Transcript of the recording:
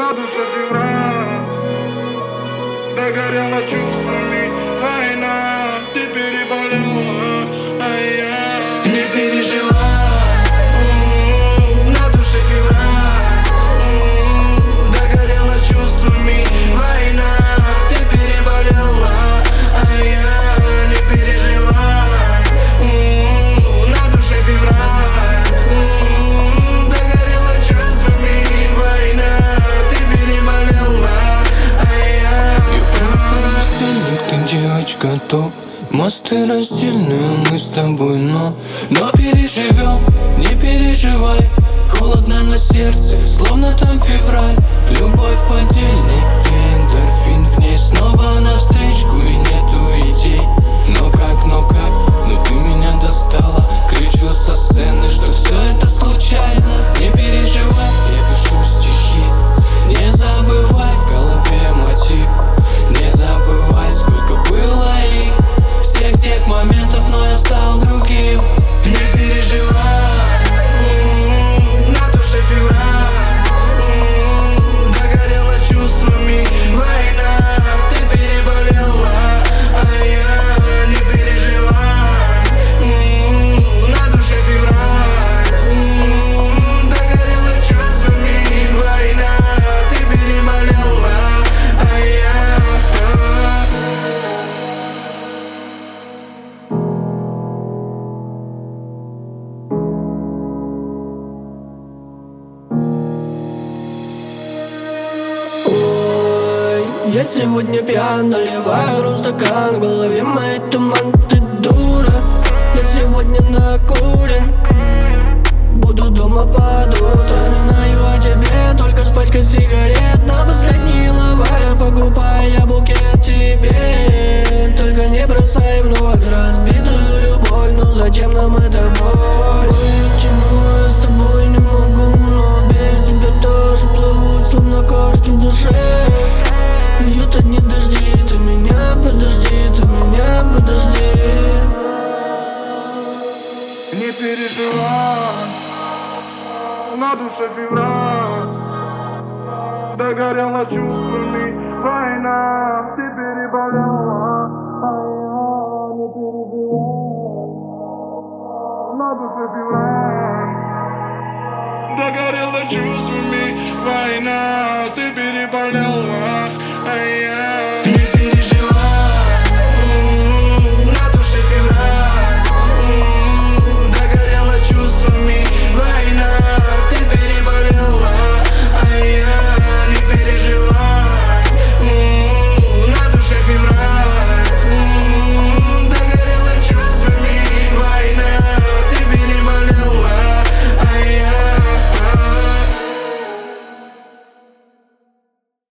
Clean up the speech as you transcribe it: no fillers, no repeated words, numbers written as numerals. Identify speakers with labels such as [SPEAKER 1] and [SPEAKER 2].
[SPEAKER 1] На душе февраль, догорела чувствами война. Ты переболела, а я не переживай. На душе февраль, догорела чувствами война. Ты переболела, а я не переживай. На душе февраль, догорела чувствами война. Ты переболела, а я
[SPEAKER 2] Ты девочка топ, мосты раздельные мы с тобой, но переживем, не переживай. Холодно на сердце, словно там февраль. Любовь поддельный, ты эндорфин в ней. Снова навстречку и нету идей. Но ты меня достала. Кричу со сцены, что все это случайно. Не переживай, я пишу стихи. Не забывай, в голове мотив. Не забывай, сколько было их, всех тех моментов, но я стал другим.
[SPEAKER 1] не переживай. На душе февраль, догорела чувствами война. Ты переболела, а я не переживай. На душе февраль, догорела чувствами война. Ты переболела, а я
[SPEAKER 3] Я сегодня пьян, наливаю ром в стакан. В голове моей туман, ты дура. Я сегодня накурен, буду дома под утро. Вспоминаю о тебе, только с пачкой сигарет. На последние лава я покупаю я букет тебе. Только не бросай вновь разбитую любовь. Ну зачем нам это боль? Почему я с тобой не могу, но без тебя тоже плывут, словно кошки в душе. Бьют одни дожди, ты меня подожди, ты меня подожди.
[SPEAKER 1] не переживай. На душе февраль, догорела чувствами война. Ты переболела, а я не переживай. На душе февраль.